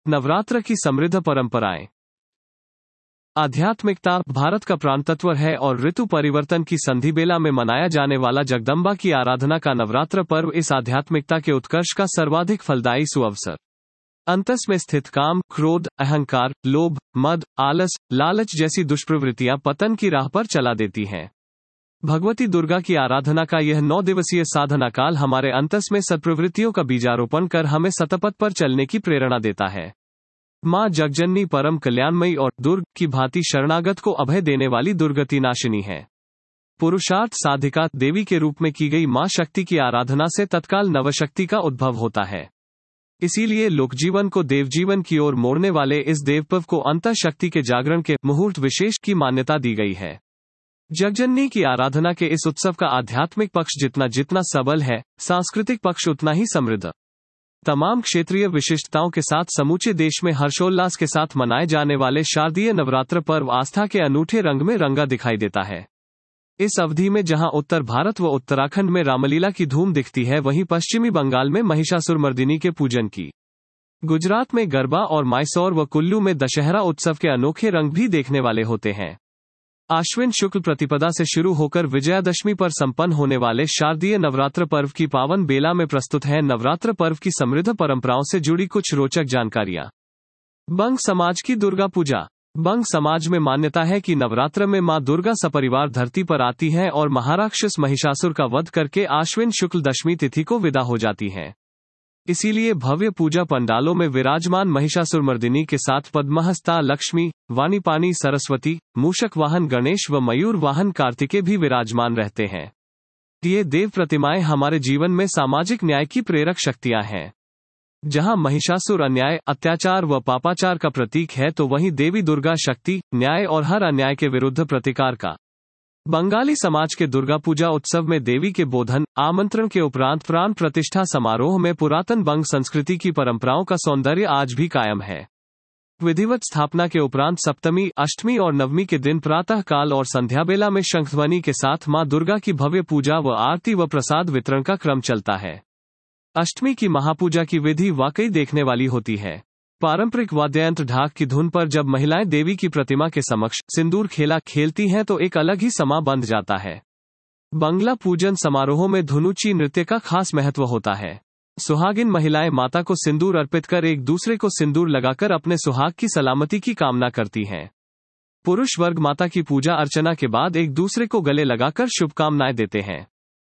नवरात्र की समृद्ध परंपराएं। आध्यात्मिकता भारत का प्राणतत्व है और ऋतु परिवर्तन की संधि बेला में मनाया जाने वाला जगदम्बा की आराधना का नवरात्र पर्व इस आध्यात्मिकता के उत्कर्ष का सर्वाधिक फलदायी सुअवसर। अंतस में स्थित काम, क्रोध, अहंकार, लोभ, मद, आलस, लालच जैसी दुष्प्रवृत्तियां पतन की राह पर चला देती हैं। भगवती दुर्गा की आराधना का यह 9 दिवसीय साधना काल हमारे अंतस में सत्प्रवृत्तियों का बीजारोपण कर हमें सतपथ पर चलने की प्रेरणा देता है। माँ जगजननी परम कल्याणमयी और दुर्ग की भांति शरणागत को अभय देने वाली दुर्गति नाशिनी है। पुरुषार्थ साधिका देवी के रूप में की गई माँ शक्ति की आराधना से तत्काल नवशक्ति का उद्भव होता है। इसीलिए लोकजीवन को देवजीवन की ओर मोड़ने वाले इस देवपर्व को अंतः शक्ति के जागरण के मुहूर्त विशेष की मान्यता दी गई है। जगजननी की आराधना के इस उत्सव का आध्यात्मिक पक्ष जितना जितना सबल है, सांस्कृतिक पक्ष उतना ही समृद्ध। तमाम क्षेत्रीय विशिष्टताओं के साथ समूचे देश में हर्षोल्लास के साथ मनाए जाने वाले शारदीय नवरात्र पर्व आस्था के अनूठे रंग में रंगा दिखाई देता है। इस अवधि में जहां उत्तर भारत व उत्तराखंड में रामलीला की धूम दिखती है, वहीं पश्चिमी बंगाल में महिषासुरमर्दिनी के पूजन की, गुजरात में गरबा और मैसूर व कुल्लू में दशहरा उत्सव के अनोखे रंग भी देखने वाले होते हैं। आश्विन शुक्ल प्रतिपदा से शुरू होकर विजयादशमी पर संपन्न होने वाले शारदीय नवरात्र पर्व की पावन बेला में प्रस्तुत है नवरात्र पर्व की समृद्ध परंपराओं से जुड़ी कुछ रोचक जानकारियां। बंग समाज की दुर्गा पूजा। बंग समाज में मान्यता है कि नवरात्र में मां दुर्गा सपरिवार धरती पर आती हैं और महाराक्षस महिषासुर का वध करके आश्विन शुक्ल दशमी तिथि को विदा हो जाती हैं। इसीलिए भव्य पूजा पंडालों में विराजमान महिषासुरमर्दिनी के साथ पद्महस्ता लक्ष्मी, वाणीपानी सरस्वती, मूषक वाहन गणेश व मयूर वाहन कार्तिकेय भी विराजमान रहते हैं। ये देव प्रतिमाएं हमारे जीवन में सामाजिक न्याय की प्रेरक शक्तियां हैं। जहां महिषासुर अन्याय, अत्याचार व पापाचार का प्रतीक है, तो वहीं देवी दुर्गा शक्ति, न्याय और हर अन्याय के विरुद्ध प्रतिकार का। बंगाली समाज के दुर्गा पूजा उत्सव में देवी के बोधन, आमंत्रण के उपरांत प्राण प्रतिष्ठा समारोह में पुरातन बंग संस्कृति की परंपराओं का सौंदर्य आज भी कायम है। विधिवत स्थापना के उपरांत सप्तमी, अष्टमी और नवमी के दिन प्रातः काल और संध्या बेला में शंखध्वनि के साथ मां दुर्गा की भव्य पूजा व आरती व प्रसाद वितरण का क्रम चलता है। अष्टमी की महापूजा की विधि वाकई देखने वाली होती है। पारंपरिक वाद्ययंत्र ढाक की धुन पर जब महिलाएं देवी की प्रतिमा के समक्ष सिंदूर खेला खेलती हैं तो एक अलग ही समा बंध जाता है। बंगला पूजन समारोहों में धुनुची नृत्य का खास महत्व होता है। सुहागिन महिलाएं माता को सिंदूर अर्पित कर एक दूसरे को सिंदूर लगाकर अपने सुहाग की सलामती की कामना करती हैं। पुरुष वर्ग माता की पूजा अर्चना के बाद एक दूसरे को गले लगाकर शुभकामनाएं देते हैं।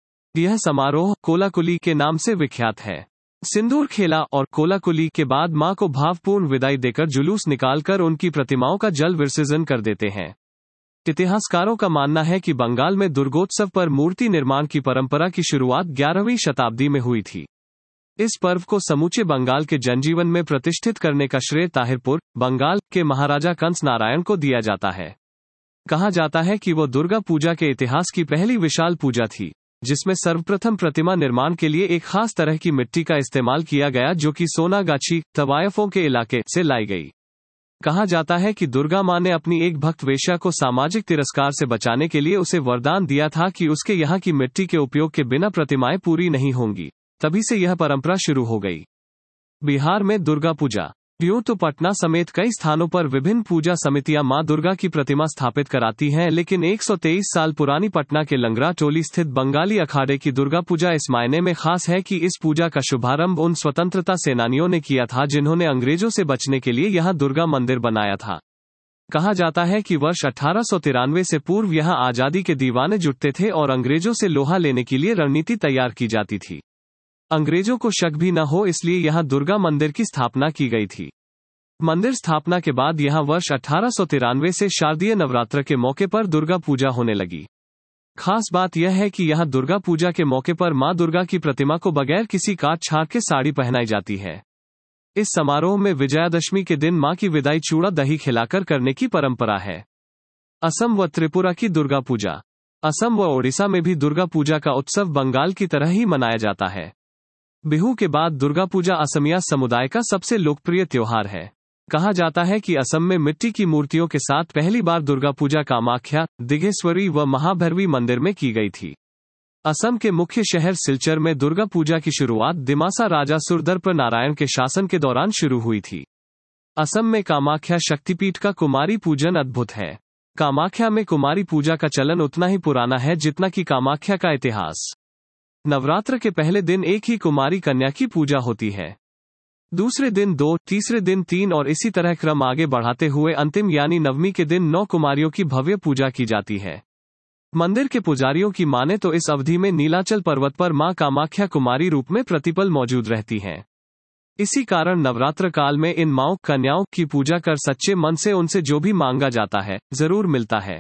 यह समारोह कोलाकुली के नाम से विख्यात है। सिंदूर खेला और कोलाकुली के बाद मां को भावपूर्ण विदाई देकर जुलूस निकालकर उनकी प्रतिमाओं का जल विसर्जन कर देते हैं। इतिहासकारों का मानना है कि बंगाल में दुर्गोत्सव पर मूर्ति निर्माण की परंपरा की शुरुआत 11वीं शताब्दी में हुई थी। इस पर्व को समूचे बंगाल के जनजीवन में प्रतिष्ठित करने का श्रेय ताहिरपुर, बंगाल के महाराजा कंस नारायण को दिया जाता है। कहा जाता है कि वो दुर्गा पूजा के इतिहास की पहली विशाल पूजा थी, जिसमें सर्वप्रथम प्रतिमा निर्माण के लिए एक खास तरह की मिट्टी का इस्तेमाल किया गया, जो कि सोनागाछी, तवायफों के इलाके से लाई गई। कहा जाता है कि दुर्गा मां ने अपनी एक भक्त वेश्या को सामाजिक तिरस्कार से बचाने के लिए उसे वरदान दिया था कि उसके यहाँ की मिट्टी के उपयोग के बिना प्रतिमाएं पूरी नहीं होंगी। तभी से यह परंपरा शुरू हो गई। बिहार में दुर्गा पूजा। यूं तो पटना समेत कई स्थानों पर विभिन्न पूजा समितियां मां दुर्गा की प्रतिमा स्थापित कराती हैं, लेकिन 123 साल पुरानी पटना के लंगरा टोली स्थित बंगाली अखाड़े की दुर्गा पूजा इस मायने में खास है कि इस पूजा का शुभारंभ उन स्वतंत्रता सेनानियों ने किया था जिन्होंने अंग्रेजों से बचने के लिए यहां दुर्गा मंदिर बनाया था। कहा जाता है कि वर्ष 1893 से पूर्व यहां आजादी के दीवाने जुटते थे और अंग्रेजों से लोहा लेने के लिए रणनीति तैयार की जाती थी। अंग्रेजों को शक भी न हो, इसलिए यहां दुर्गा मंदिर की स्थापना की गई थी। मंदिर स्थापना के बाद यहां वर्ष 1893 से शारदीय नवरात्र के मौके पर दुर्गा पूजा होने लगी। खास बात यह है कि यहां दुर्गा पूजा के मौके पर मां दुर्गा की प्रतिमा को बगैर किसी काट छाट के साड़ी पहनाई जाती है। इस समारोह में विजयादशमी के दिन मां की विदाई चूड़ा दही खिलाकर करने की परंपरा है। असम व त्रिपुरा की दुर्गा पूजा। असम व ओडिशा में भी दुर्गा पूजा का उत्सव बंगाल की तरह ही मनाया जाता है। बिहू के बाद दुर्गा पूजा असमिया समुदाय का सबसे लोकप्रिय त्योहार है। कहा जाता है कि असम में मिट्टी की मूर्तियों के साथ पहली बार दुर्गा पूजा कामाख्या, दिघेश्वरी व महाभैरवी मंदिर में की गई थी। असम के मुख्य शहर सिलचर में दुर्गा पूजा की शुरुआत दिमासा राजा सुरदर्प नारायण के शासन के दौरान शुरू हुई थी। असम में कामाख्या शक्तिपीठ का कुमारी पूजन अद्भुत है। कामाख्या में कुमारी पूजा का चलन उतना ही पुराना है जितना कि कामाख्या का इतिहास। नवरात्र के पहले दिन एक ही कुमारी कन्या की पूजा होती है। दूसरे दिन 2, तीसरे दिन 3 और इसी तरह क्रम आगे बढ़ाते हुए अंतिम यानी नवमी के दिन 9 कुमारियों की भव्य पूजा की जाती है। मंदिर के पुजारियों की माने तो इस अवधि में नीलाचल पर्वत पर मां कामाख्या कुमारी रूप में प्रतिपल मौजूद रहती हैं। इसी कारण नवरात्र काल में इन माओं कन्याओं की पूजा कर सच्चे मन से उनसे जो भी मांगा जाता है जरूर मिलता है।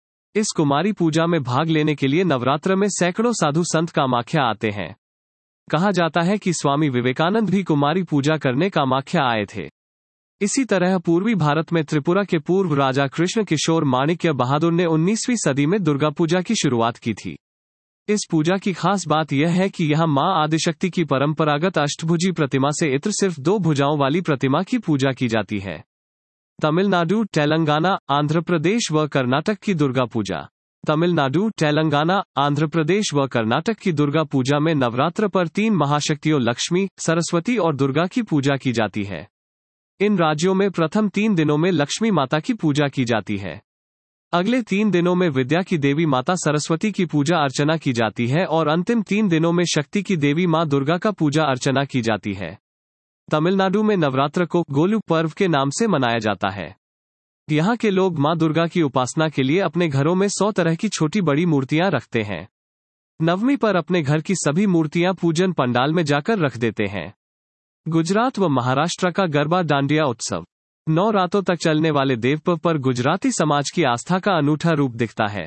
इस कुमारी पूजा में भाग लेने के लिए नवरात्र में सैकड़ों साधु संत कामाख्या आते हैं। कहा जाता है कि स्वामी विवेकानंद भी कुमारी पूजा करने कामाख्या आए थे। इसी तरह पूर्वी भारत में त्रिपुरा के पूर्व राजा कृष्ण किशोर माणिक्य बहादुर ने 19वीं सदी में दुर्गा पूजा की शुरुआत की थी। इस पूजा की खास बात यह है कि यहाँ मां आदिशक्ति की परंपरागत अष्टभुजी प्रतिमा से इतर सिर्फ 2 भुजाओं वाली प्रतिमा की पूजा की जाती है। तमिलनाडु, तेलंगाना, आंध्र प्रदेश व कर्नाटक की दुर्गा पूजा। तमिलनाडु, तेलंगाना, आंध्र प्रदेश व कर्नाटक की दुर्गा पूजा में नवरात्र पर 3 महाशक्तियों लक्ष्मी, सरस्वती और दुर्गा की पूजा की जाती है। इन राज्यों में प्रथम 3 दिनों में लक्ष्मी माता की पूजा की जाती है। अगले 3 दिनों में विद्या की देवी माता सरस्वती की पूजा अर्चना की जाती है और अंतिम 3 दिनों में शक्ति की देवी मां दुर्गा का पूजा अर्चना की जाती है। तमिलनाडु में नवरात्र को गोलू पर्व के नाम से मनाया जाता है। यहाँ के लोग मां दुर्गा की उपासना के लिए अपने घरों में 100 तरह की छोटी बड़ी मूर्तियां रखते हैं। नवमी पर अपने घर की सभी मूर्तियां पूजन पंडाल में जाकर रख देते हैं। गुजरात व महाराष्ट्र का गरबा डांडिया उत्सव 9 रातों तक चलने वाले देवपर्व पर गुजराती समाज की आस्था का अनूठा रूप दिखता है।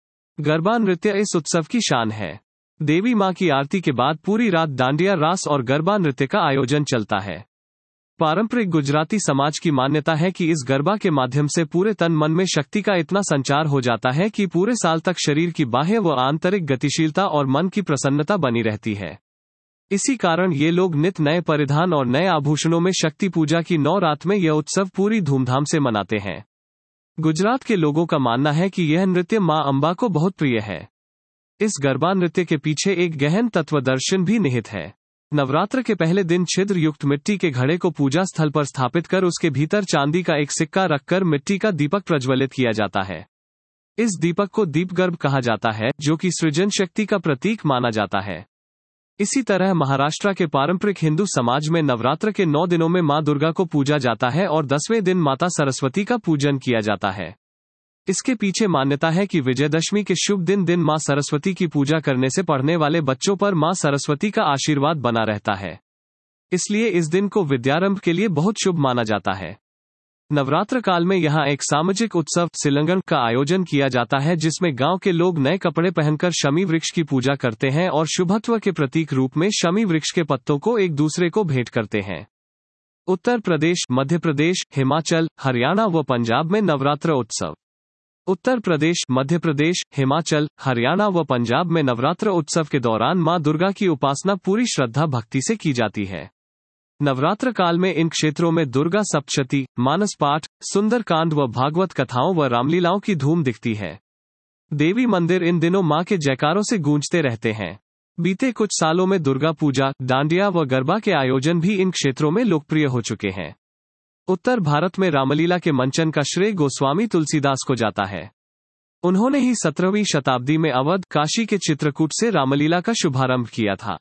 गरबा नृत्य इस उत्सव की शान है। देवी मां की आरती के बाद पूरी रात डांडिया रास और गरबा नृत्य का आयोजन चलता है। पारंपरिक गुजराती समाज की मान्यता है कि इस गरबा के माध्यम से पूरे तन मन में शक्ति का इतना संचार हो जाता है कि पूरे साल तक शरीर की बाह्य व आंतरिक गतिशीलता और मन की प्रसन्नता बनी रहती है। इसी कारण ये लोग नित नए परिधान और नए आभूषणों में शक्ति पूजा की 9 रात में यह उत्सव पूरी धूमधाम से मनाते हैं। गुजरात के लोगों का मानना है कि यह नृत्य मां अंबा को बहुत प्रिय है। इस गरबा नृत्य के पीछे एक गहन तत्वदर्शन भी निहित है। नवरात्र के पहले दिन छिद्र युक्त मिट्टी के घड़े को पूजा स्थल पर स्थापित कर उसके भीतर चांदी का एक सिक्का रखकर मिट्टी का दीपक प्रज्वलित किया जाता है। इस दीपक को दीपगर्भ कहा जाता है, जो कि सृजन शक्ति का प्रतीक माना जाता है। इसी तरह महाराष्ट्र के पारंपरिक हिंदू समाज में नवरात्र के 9 दिनों में मां दुर्गा को पूजा जाता है और 10वें दिन माता सरस्वती का पूजन किया जाता है। इसके पीछे मान्यता है कि विजयदशमी के शुभ दिन मां सरस्वती की पूजा करने से पढ़ने वाले बच्चों पर मां सरस्वती का आशीर्वाद बना रहता है। इसलिए इस दिन को विद्यारंभ के लिए बहुत शुभ माना जाता है। नवरात्र काल में यहाँ एक सामाजिक उत्सव सिलंगन का आयोजन किया जाता है, जिसमें गांव के लोग नए कपड़े पहनकर शमी वृक्ष की पूजा करते हैं और शुभत्व के प्रतीक रूप में शमी वृक्ष के पत्तों को एक दूसरे को भेंट करते हैं। उत्तर प्रदेश, मध्य प्रदेश, हिमाचल, हरियाणा व पंजाब में नवरात्र उत्सव। उत्तर प्रदेश, मध्य प्रदेश, हिमाचल, हरियाणा व पंजाब में नवरात्र उत्सव के दौरान मां दुर्गा की उपासना पूरी श्रद्धा भक्ति से की जाती है। नवरात्र काल में इन क्षेत्रों में दुर्गा सप्तशती, मानस पाठ, सुंदरकांड व भागवत कथाओं व रामलीलाओं की धूम दिखती है। देवी मंदिर इन दिनों मां के जयकारों से गूंजते रहते हैं। बीते कुछ सालों में दुर्गा पूजा, डांडिया व गरबा के आयोजन भी इन क्षेत्रों में लोकप्रिय हो चुके हैं। उत्तर भारत में रामलीला के मंचन का श्रेय गोस्वामी तुलसीदास को जाता है। उन्होंने ही 17वीं शताब्दी में अवध, काशी के चित्रकूट से रामलीला का शुभारंभ किया था।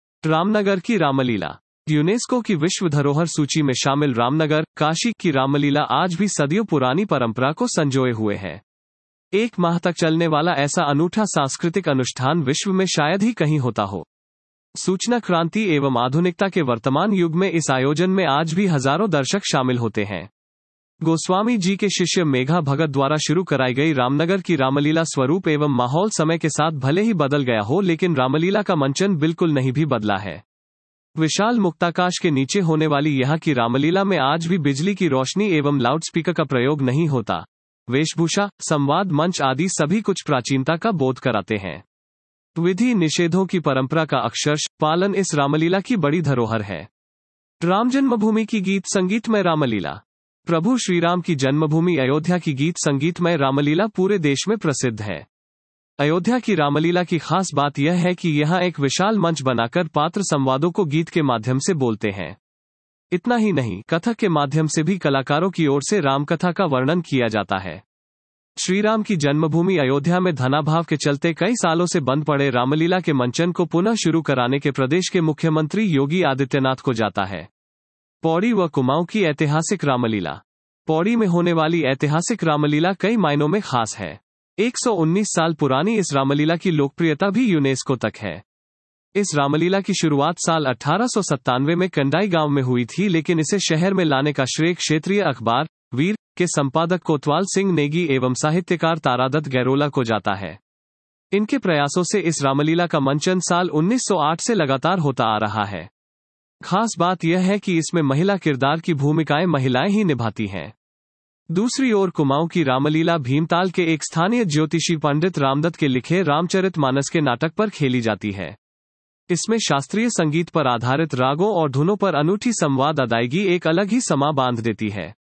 रामनगर की रामलीला। यूनेस्को की विश्व धरोहर सूची में शामिल रामनगर, काशी की रामलीला आज भी सदियों पुरानी परंपरा को संजोए हुए है। 1 माह तक चलने वाला ऐसा अनूठा सांस्कृतिक अनुष्ठान विश्व में शायद ही कहीं होता हो। सूचना क्रांति एवं आधुनिकता के वर्तमान युग में इस आयोजन में आज भी हजारों दर्शक शामिल होते हैं। गोस्वामी जी के शिष्य मेघा भगत द्वारा शुरू कराई गई रामनगर की रामलीला स्वरूप एवं माहौल समय के साथ भले ही बदल गया हो, लेकिन रामलीला का मंचन बिल्कुल नहीं भी बदला है। विशाल मुक्ताकाश के नीचे होने वाली यहाँ की रामलीला में आज भी बिजली की रोशनी एवं लाउडस्पीकर का प्रयोग नहीं होता। वेशभूषा, संवाद मंच आदि सभी कुछ प्राचीनता का बोध कराते हैं। विधि निषेधों की परंपरा का अक्षरश पालन इस रामलीला की बड़ी धरोहर है। राम जन्मभूमि की गीत संगीतमय रामलीला। प्रभु श्रीराम की जन्मभूमि अयोध्या की गीत संगीतमय रामलीला पूरे देश में प्रसिद्ध है। अयोध्या की रामलीला की खास बात यह है कि यहाँ एक विशाल मंच बनाकर पात्र संवादों को गीत के माध्यम से बोलते हैं। इतना ही नहीं, कथक के माध्यम से भी कलाकारों की ओर से रामकथा का वर्णन किया जाता है। श्री राम की जन्मभूमि अयोध्या में धनाभाव के चलते कई सालों से बंद पड़े रामलीला के मंचन को पुनः शुरू कराने के प्रदेश के मुख्यमंत्री योगी आदित्यनाथ को जाता है। पौड़ी व कुमाऊं की ऐतिहासिक रामलीला। पौड़ी में होने वाली ऐतिहासिक रामलीला कई मायनों में खास है। 119 साल पुरानी इस रामलीला की लोकप्रियता भी यूनेस्को तक है। इस रामलीला की शुरुआत साल 1897 में कंडाई गांव में हुई थी, लेकिन इसे शहर में लाने का श्रेय क्षेत्रीय अखबार वीर के संपादक कोतवाल सिंह नेगी एवं साहित्यकार तारादत्त गैरोला को जाता है। इनके प्रयासों से इस रामलीला का मंचन साल 1908 से लगातार होता आ रहा है। खास बात यह है कि इसमें महिला किरदार की भूमिकाएं महिलाएं ही निभाती हैं। दूसरी ओर कुमाऊं की रामलीला भीमताल के एक स्थानीय ज्योतिषी पंडित रामदत्त के लिखे रामचरितमानस के नाटक पर खेली जाती है। इसमें शास्त्रीय संगीत पर आधारित रागों और धुनों पर अनूठी संवाद अदायगी एक अलग ही समा बांध देती है।